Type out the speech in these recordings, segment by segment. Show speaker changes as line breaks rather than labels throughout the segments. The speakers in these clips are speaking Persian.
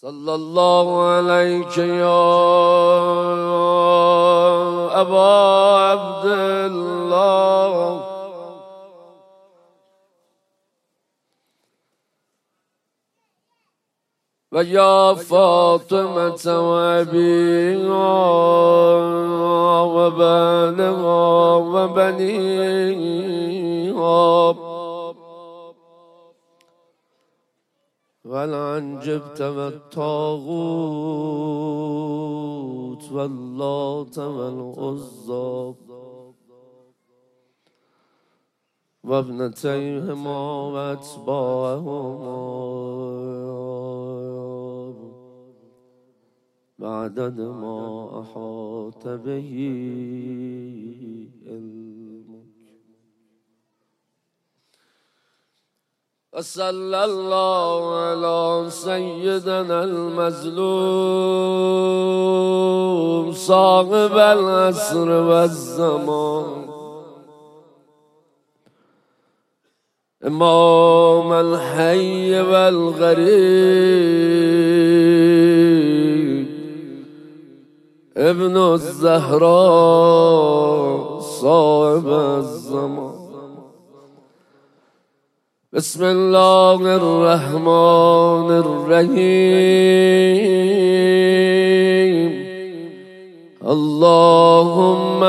صلى الله عليك يا أبا عبد الله ويا فاطمة وأبيها وبنها وبنيها والعنجبت والطاغوت واللات والعزى وابنتيهما واتباعهما بعدد ما أحاط به علمك. وصلى الله على سيدنا المظلوم صاحب العصر والزمان إمام الحي والغريب ابن الزهراء صاحب الزمان. بسم الله الرحمن الرحيم. اللهم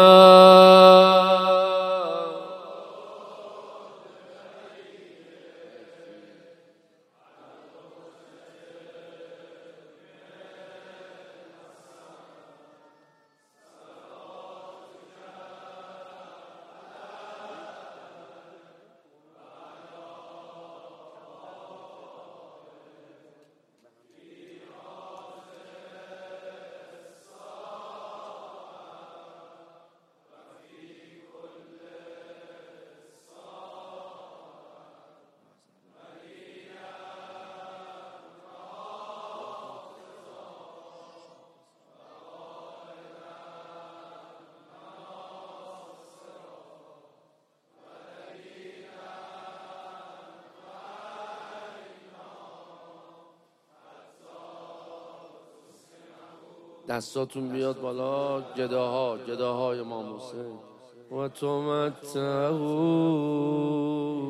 دستاتون بیاد بالا. گداهای امام حسین و تمتعوا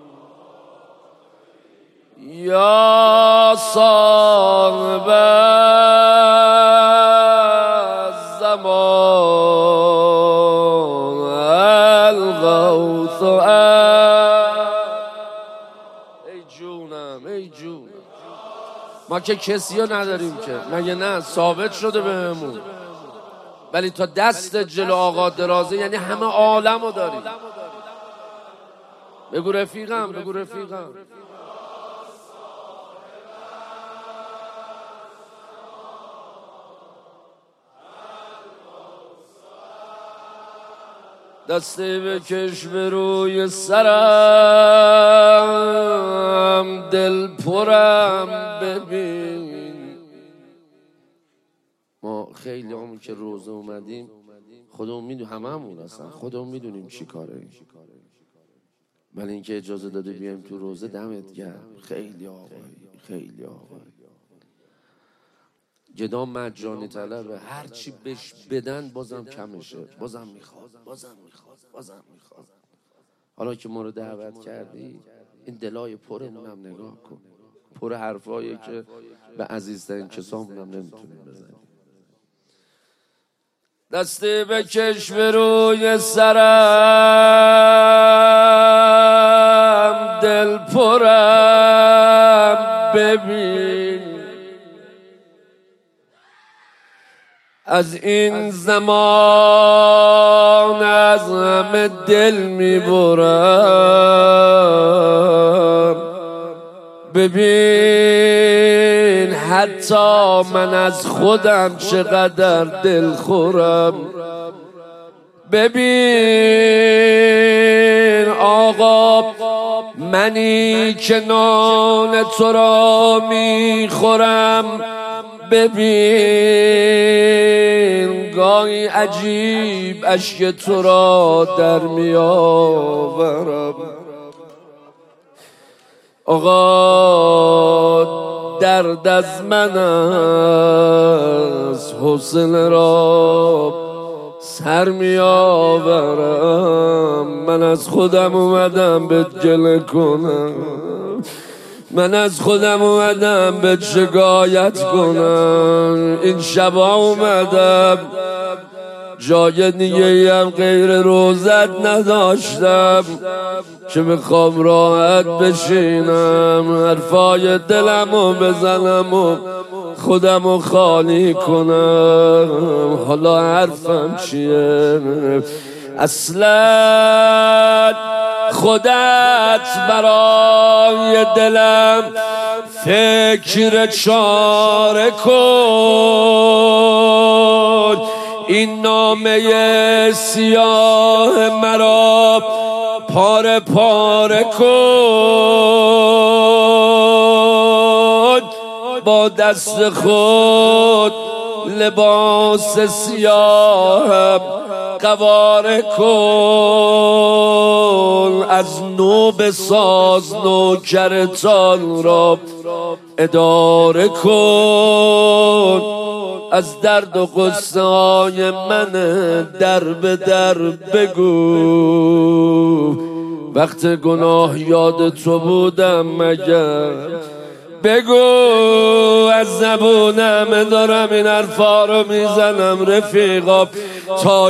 یا صاحب الزمان الغوث. ای جونم ای جونم، ما که کسی رو نداریم که، مگه نه؟ ثابت شده بهمون. ولی تا دست جلو آقا درازه یعنی همه عالم رو داریم. بگو رفیقم، بگو رفیقم. دستی بکش به روی سرم، دل پرم ببین. ما خیلی همون که روزه اومدیم خودمون میدونیم، همه همون هستن، خودمون میدونیم چی کاره. ولی اینکه اجازه داده بیایم تو روزه دمت گرم. خیلی آقایی، خیلی آقایی. گدا مجانی طلبه، هر چی بهش بدن بازم کمشه، بازم میخواد. حالا که ما رو دعوت کردی، این دلای پرمون هم نگاه کن، پر حرفایی که به عزیزترین کسامون هم نمیتونیم بزنیم. دستی بکش به روی سرم، دل پرم ببین. از این زمان از همه دل میبرم. ببین حتی من از خودم چقدر دل خورم. ببین آقا، منی که نان تو را میخورم. ببین گاهی عجیب اشک تو را در میآورم. آقا درد از من است، حوصله را سر می آورم. من از خودم اومدم به گله کنم، من از خودم اومدم به شکایت کنم. این شبا اومدم جای دیگه هم غیر روزت نداشتم که بخوام راحت بشینم، حرفای دلمو بزنم و خودمو خالی کنم. حالا حرفم چیه؟ اصلا خودت برای دلم فکر چاره کن. این نامه سیاه مرا پاره پاره کن. با دست خود لباس سیاه قواره کن. از نو بساز نوکرتان را اداره کن. از درد و غصه های من در به در بگو. وقت گناه یاد تو بودم مگر؟ بگو. از زبونم دارم این حرفا رو میزنم رفیقا، تا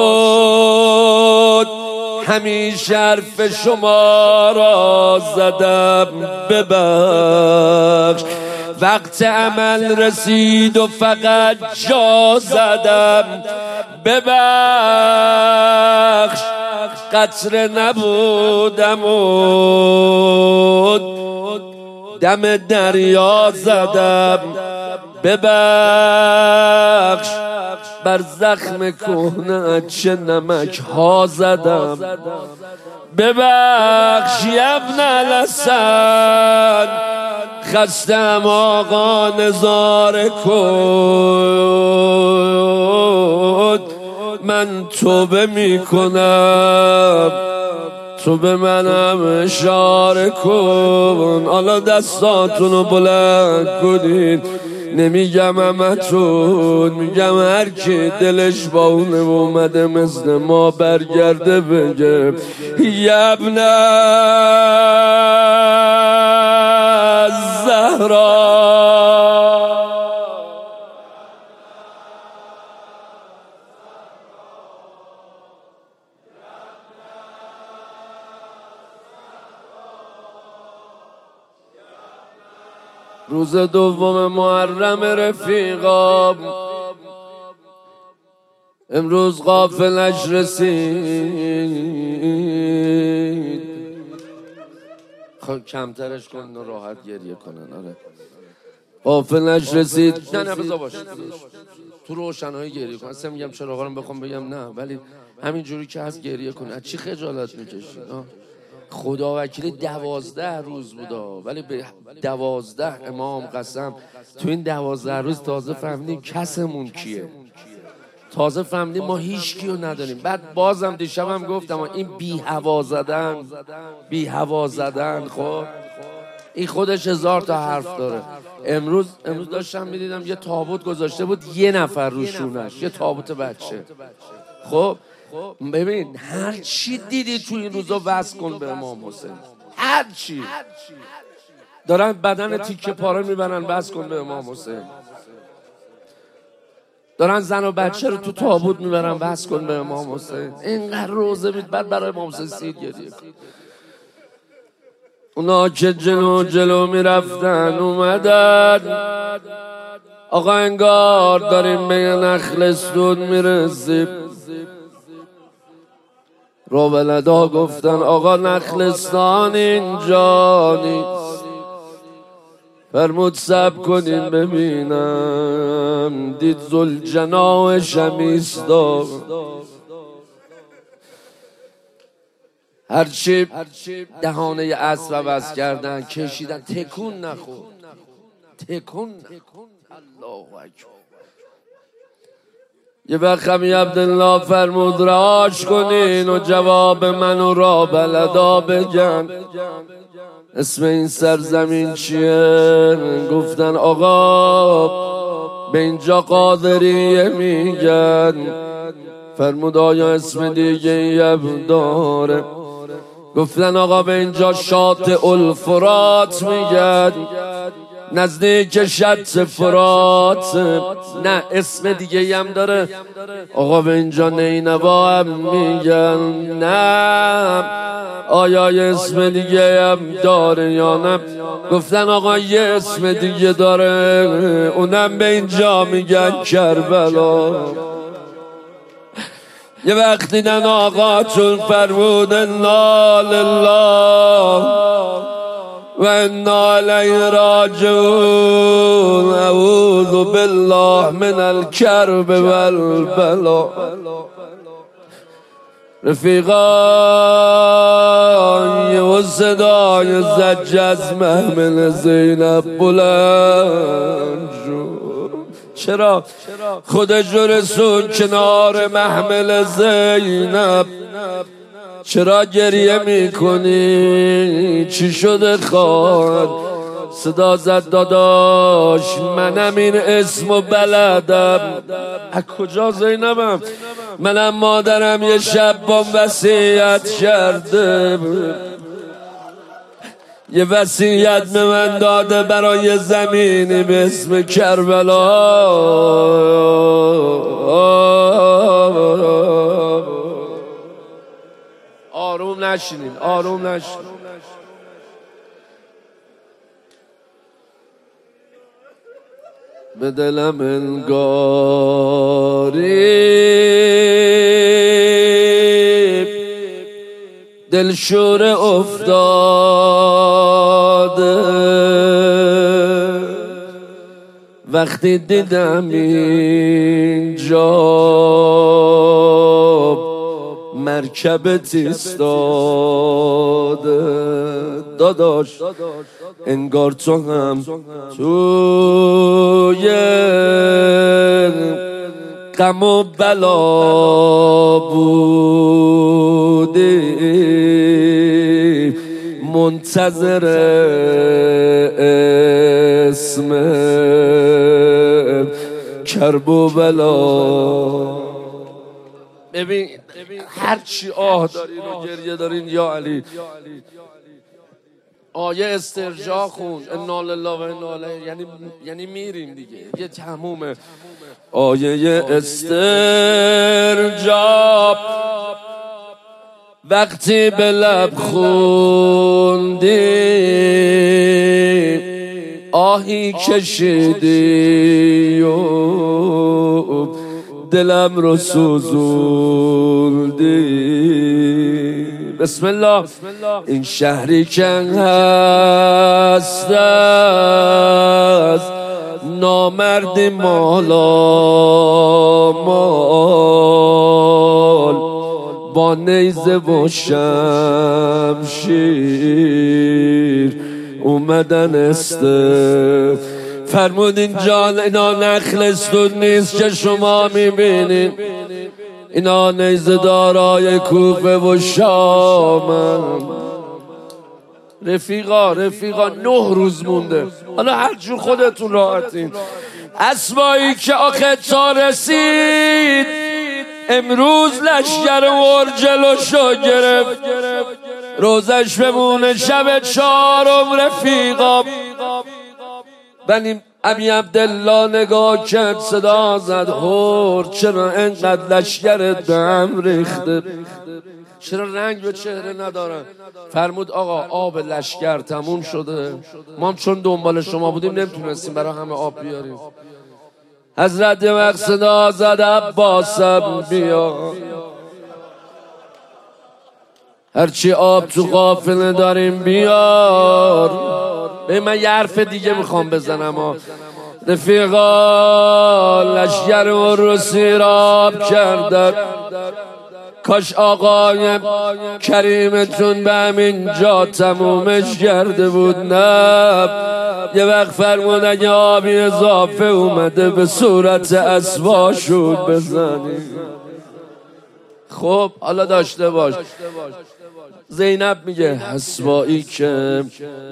شد همیشه حرف شما را زدم ببخش. وقت عمل رسید و فقط جا زدم ببخش. قطره نبودم و دم دریا زدم ببخش. بر زخم کهنه چه نمک ها زدم ببخش. ابن الحسن خستم آقا نظاره کن. من توبه میکنم تو به منم اشاره کن. حالا دستاتونو بلند کنین، نمیگم همتون، میگم هر کی دلش با اونه اومده مثل ما برگرده بگه یا ابن الزهرا. روز دوم محرم رفیقا، امروز قافلش رسید. کمترش کن راحت گریه کنن. آره قافلش رسید. نه بذار باشه تو روشنایی گریه کن. اصلا میگم چراغا رو بخوام بگم نه، ولی همین جوری که هست گریه کن. از چی خجالت میکشی؟ خدا وکیلی 12 روز بودا، ولی به 12 امام قسم. تو این 12 روز تازه فهمیدیم کسمون کیه، تازه فهمیدیم ما هیچ کیو نداریم. بعد بازم دیشبم گفتم این بی هوا زدن خب این خودش 1000 تا حرف داره. امروز داشتم میدیدم یه تابوت گذاشته بود، یه نفر روشونش، یه تابوت بچه. خب ببین هر چی دیدی تو این روزا وصل کن به امام حسین. هر چی دارن بدن تیکه پاره میبرن وصل کن به امام حسین. دارن زن و بچه رو تو تابوت میبرن وصل کن به امام حسین. اینقدر روزه مید بعد برای امام حسین سید گریه کن. اونا که جلو میرفتن اومدن. آقا انگار داریم به یه نخلستون میرسیم. روبلدا گفتن آقا نخلستان اینجا نیست. فرمود صبر کنین ببینم. دید ذوالجناح ایستاد. هرچی دهانه اسب عوض کردن کشیدن تکون نخورد. الله اکبر. یه وقت خمی عبدالله فرمود رهاش کنین و جواب منو را بلدا بگن. اسم این سرزمین چیه؟ گفتن آقا به اینجا قادریه میگن. فرمود آیا اسم دیگه هم داره؟ گفتن آقا به اینجا شاطئ الفرات میگن، نزدیک شط فرات. نه اسم دیگه هم داره. آقا به اینجا نینوا هم میگن. نه آیا اسم دیگه هم داره یا نه؟ گفتن آقا یه اسم دیگه داره، اونم به اینجا میگن کربلا. یه وقت دیدن آقا چون فرمود انا لله و انا الیه راجعون، اعوذ بالله من الکرب والبلا. رفیقان و صدای زج از محمل زینب بلند شد. چرا خودش رسون کنار محمل زینب؟ چرا گریه میکنی؟ چی شده خواهد؟ صدا زد داداش منم این اسمو بلدم. از کجا زینبم؟ منم مادرم یه شب بام وصیت کرده، یه وصیت به من داده برای زمینی به اسم کربلا. آروم نشینین، آروم نشینین. به دلم انگاری دلشور افتاده، وقتی دیدم اینجا مرکبت ایستاده. داداش انگار تو هم توی غم و بلا بودی، منتظر اسم کرب و بلا. ببین هر چی آه دارین و گریه دارین یا علی، آیه استرجاع خون انا لله و انا الیه، یعنی میریم دیگه، یه تمومه. آیه استرجاع وقتی به لب خوندی، آهی کشیدی و دلم رو سوزوندی. بسم الله. این شهری که هست از نامردی مالا مال، با نیزه و شمشیر اومدن فرمود اینجا اینا نخلستون نیست که شما میبینین، اینا نیزه دارای کوفه و شامن. رفیقا 9 روز مونده، حالا هر جور خودتون راحتین. اسبایی که آخه تا رسید امروز لشگر ورجلوشو گرفت، روزش بمونه شب 4 رفیقا. بنیم ابی عبدالله نگاه کرد، صدا زد هور چرا انقدر لشگر دم ریخته؟ چرا رنگ به چهره ندارن؟ فرمود آقا آب لشگر تموم شده، ما هم چون دنبال شما بودیم نمیتونستیم برای همه آب بیاریم. حضرت وقت صدا زد عباسم بیا، هرچی آب تو قافله داریم بیار. من یه حرف دیگه میخوام بزنم. رفیقا لشگر رو سیراب کردن، کاش آقای کریمتون به همین جا تمومش کرده بود. نه یه وقت فرمود اگه آبی اضافه اومده به صورت اسباشون بزنی. خب حالا داشته باش. زینب میگه حسبایی که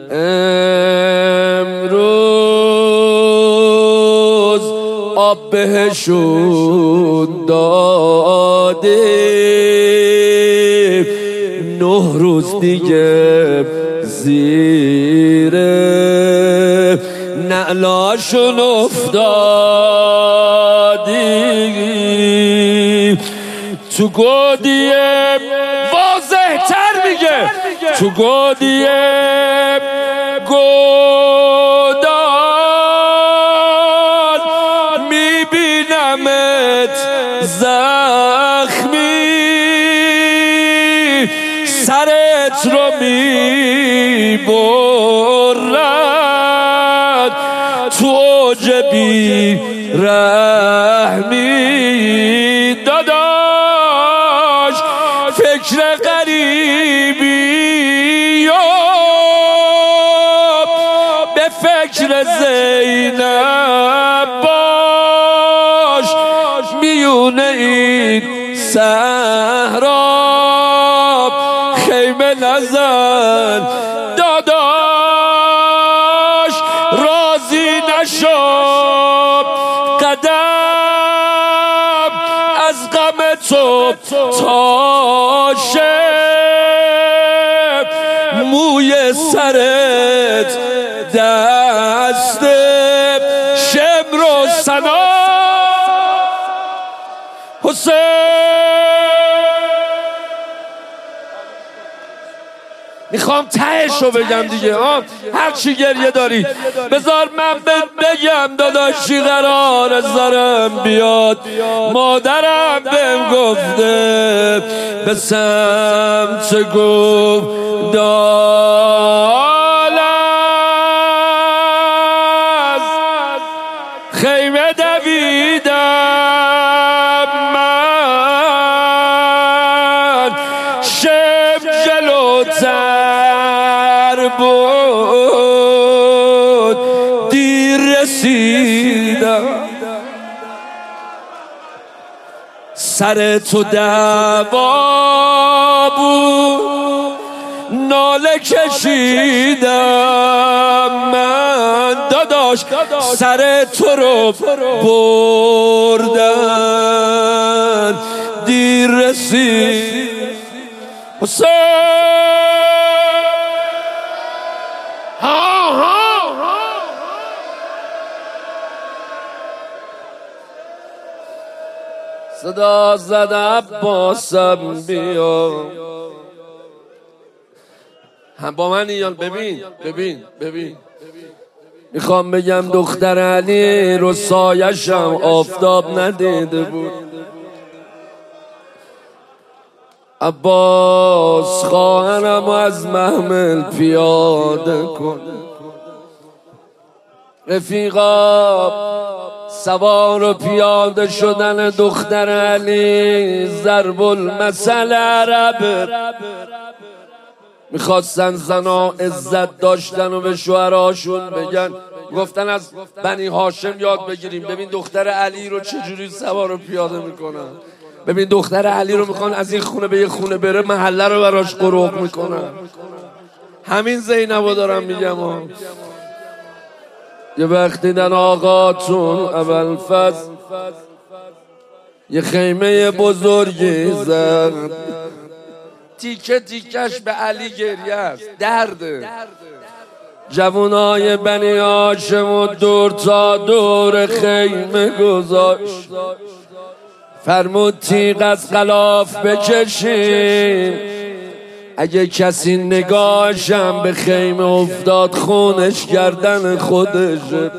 امروز آب بهشون داده 9 روز دیگه زیر نعلاشون افتادی تو گودیه واضح تر میگه تو گودیه گودان میبینمت زخمی سرت رو میبرد تو اوج بی رحمی داداش فکر غریبی به فکر زینب باش میونه این صحرا خیمه نزن داداش راضی نشو قدم از غم تو تا شب موی سرت دست شمر و سنا حسین میخوام تهشو بگم دیگه هر چی گریه داری بذار من بگم داداشی قرار زارم بیاد مادرم بهم گفته به سمت گودال از خیمه دویدم من شب جلوتر بود دیر رسیدم سر تو دعوا بود ناله کشیدم من داداش سر تو رو بردن دیر رسید حسین صدا زد عباسم بیا هم با من ایان ببین میخوام بگم دختر علی رو سایشم آفتاب ندیده بود عباس خواهرم از محمل پیاده کن رفیقا سوار و پیاده شدن دختر علی ضرب المثل عرب میخواستن زنا عزت داشتن و به شوهراشون بگن گفتن از بنی هاشم یاد بگیریم ببین دختر علی رو چجوری سوار و پیاده میکنن ببین دختر علی رو میخوان از این خونه به یه خونه بره محله رو براش قروق میکنن همین زینبو دارم میگم یه وقت دیدن آقاتون ابوالفضل یه خیمه بزرگی زد تیکه تیکش به علی گریه است درده جوانای بنی هاشم و دور تا دور خیمه گذاشت فرمود تیغ از غلاف بکشین اگه کسی نگاهشم به خیمه افتاد خونش گردن خودشه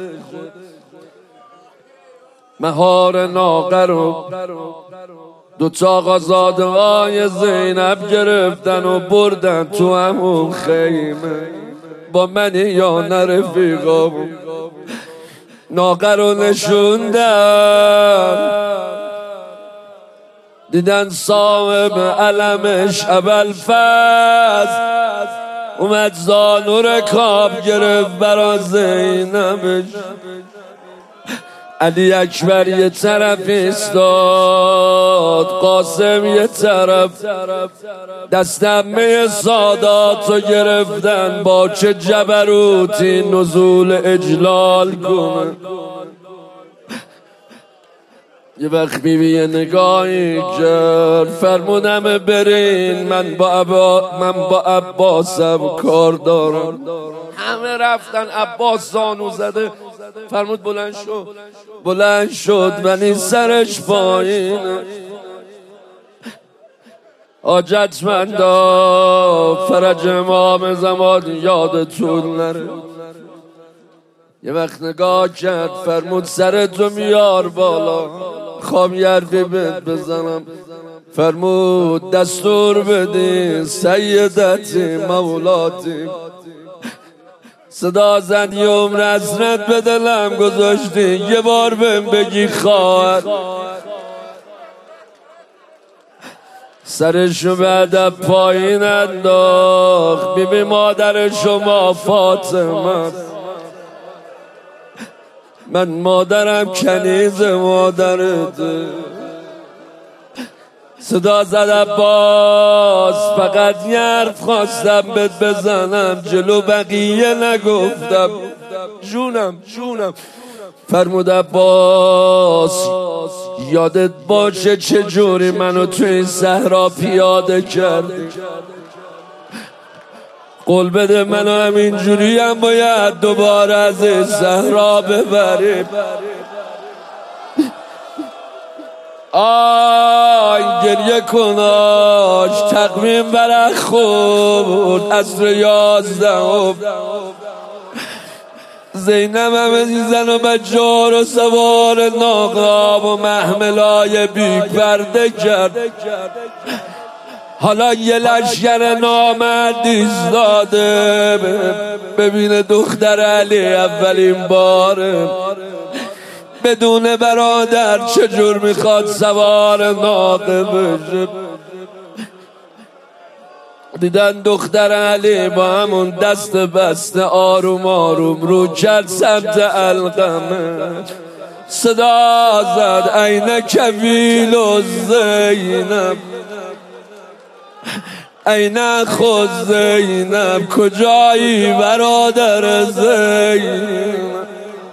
مهار ناقه رو 2 آقازاده های زینب گرفتن و بردن تو همون خیمه با من یا نرفیقا ناقه رو نشوندن دیدن صاحب علمش ابوالفضل اومد زانو رکاب گرفت برا زینبش علی اکبر یه طرف ایستاد، قاسم یه طرف، دست عمه ساداتو گرفتن با چه جبروتی نزول اجلال کنه. یه وقت بیبی یه نگاهی کرد، فرمودم برین، من با عباسم کار دارم. همه رفتن، عباس زانو زده، فرمود بلند شد ولی سرش پایینه. حاجتمندا فرج امام زمان یادتون نره. یه وقت نگاه کرد، فرمود سرتو میار بالا، خوام یه حرفی بهت بزنم. فرمود دستور بدین سیدتی مولاتی. صدا زد یه عمر حسرت به دلم گذاشتی، یه بار بهم بگی خواهر. سرشو بعد پایین انداخت، بیبی مادر شما فاطمه، من مادرم کنیز مادرته. صدا زد عباس فقط یه حرف خواستم بهت بزنم، جلو بقیه نگفتم. جونم. فرمود عباس یادت باشه چجوری منو توی این صحرا پیاده کردی. قول بده منو همینجوری هم باید دوباره از این صحرا ببریم. آی گریه کناش تقویم برق خود عصر 11 زینب همه زن و بچه ها رو سوار ناقاب و محملای بی پرده کرد. حالا یه لشکر نامرد ایستاده، ببینه دختر علی اولین باره بدون برادر چجور میخواد سوار ناقه بشه. دیدن دختر علی با همون دست بسته آروم آروم رو کرد سمت علقمه. صدا زد عین کفیل و زینب، عین خود زینب، کجایی برادر زینب؟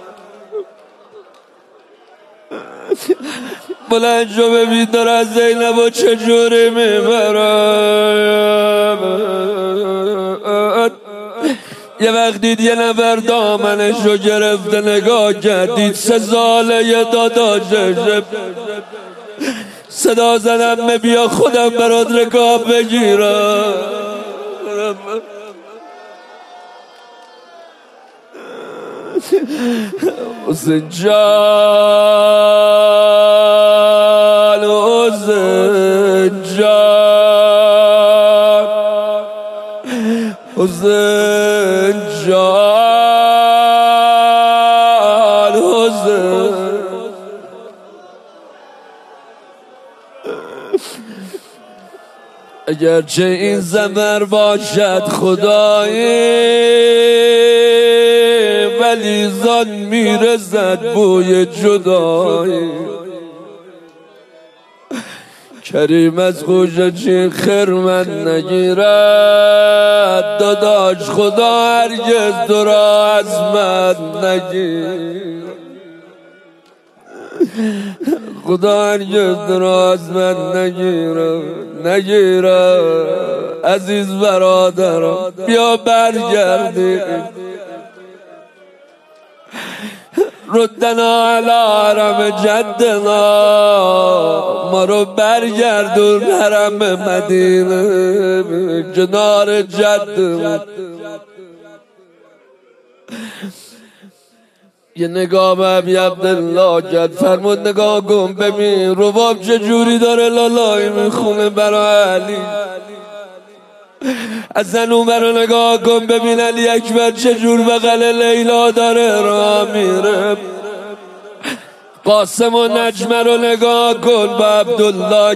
بلند شو ببین داره زینب و چجوری میبرد. یه وقت دید یه نفر دامنش رو گرفته، نگاه کرد دید 3 ساله یه داداشش. صدا زدم بیا خودم برات رکاب بگیرم. حسین جان، حسین جان، حسین جان، حسین. اگرچه این زمر باشد خدایی، ولی زان میرسد بوی جدایی. کریم از خوش چین خرمن نگیرد، داداش خدا هرگز تو را از من نگیر. خدا هرگز تو را از من نگیره. عزیز برادرم بیا برگردیم، ردنا علی حرم جدنا، ما رو برگردون حرم مدینه کنار جدمون. یه نگاه به ابی عبدالله کرد، فرمود نگاه کن ببین رباب چجوری داره لالایی میخونه برای علی. از زن اون رو نگاه کن ببین علی اکبر چجور بغل لیلا داره راه میره. قاسم و نجمه رو نگاه کن با عبدالله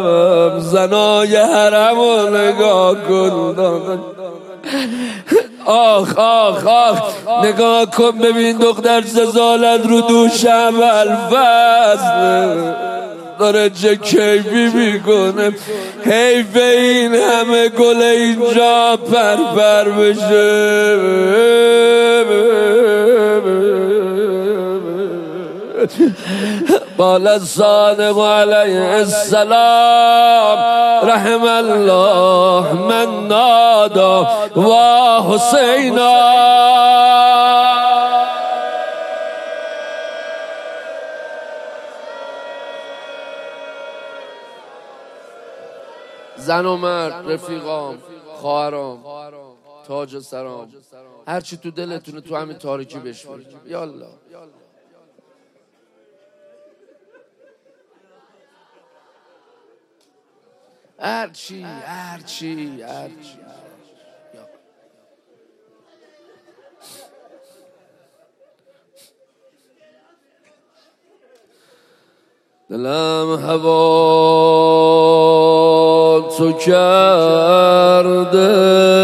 کنارم، زنای حرم رو نگاه کن. آخ آخ آخ نگاه کن ببین دختر زالت رو دوشم الفصل داره چه کیفی میکنه. حیف این همه گل اینجا پر بشه. قال الصادق علیه السلام رحم الله من نادا و حسینا. زن و مرد، رفیقام، خواهرام، تاج سرام، هرچی تو دلتونه تو همین تاریکی بشوید. یالا هرچی دلم هوا تو کرده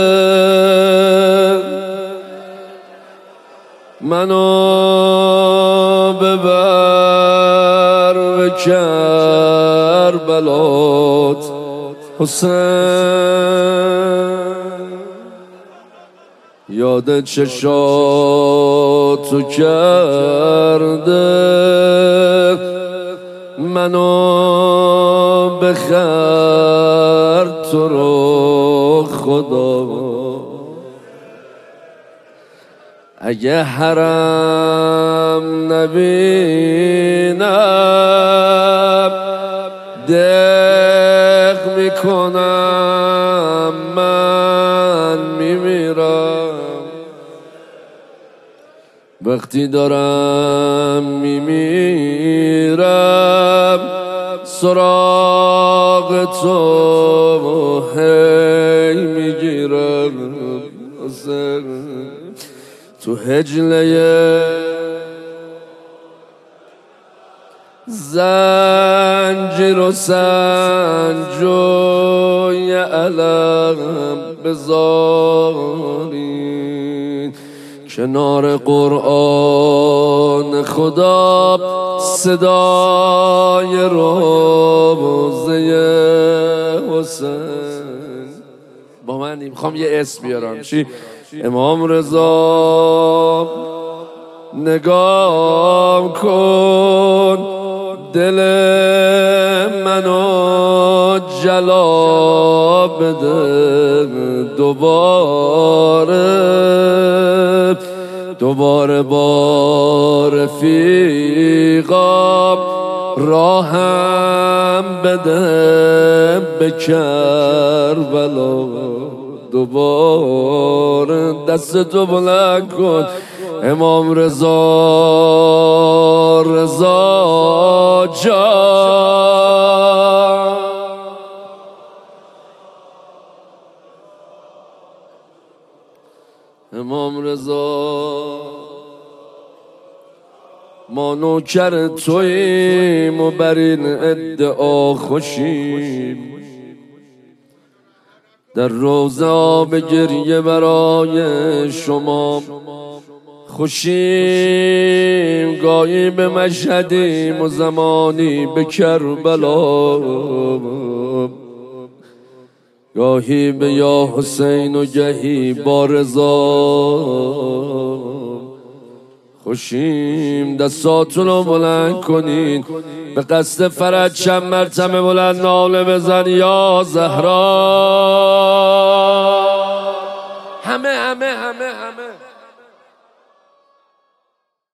منو ببر به کربلات حسین. یاد چشاتو کرده منو بخر تو رو خدا. اگه حرم نبینم دق میکنم من میمیرم. وقتی دارم میمیرم سراغ تو هی میگیرم. تو هجله زنجیر و سنجوی علم بذارین کنار قرآن خدا صدای روزه حسین. با من میخوام یه اسم بیارم. چی؟ امام رضا نگاه کن دل منو جلا بده دوباره با رفیقام راهم بده به کربلا. دوباره دستتو بلند کن امام رضا جان. امام رضا ما نوکر توییم و بر این ادعا خوشیم. در روزه آب گریه برای شما خوشیم. گاهی به مشهدیم و زمانی به کربلا. گاهی به یا حسین و گهی با رضا خوشیم. دستاتون رو بلند کنین به قصد فرج چند مرتبه بلند ناله بزن یا زهرا. همه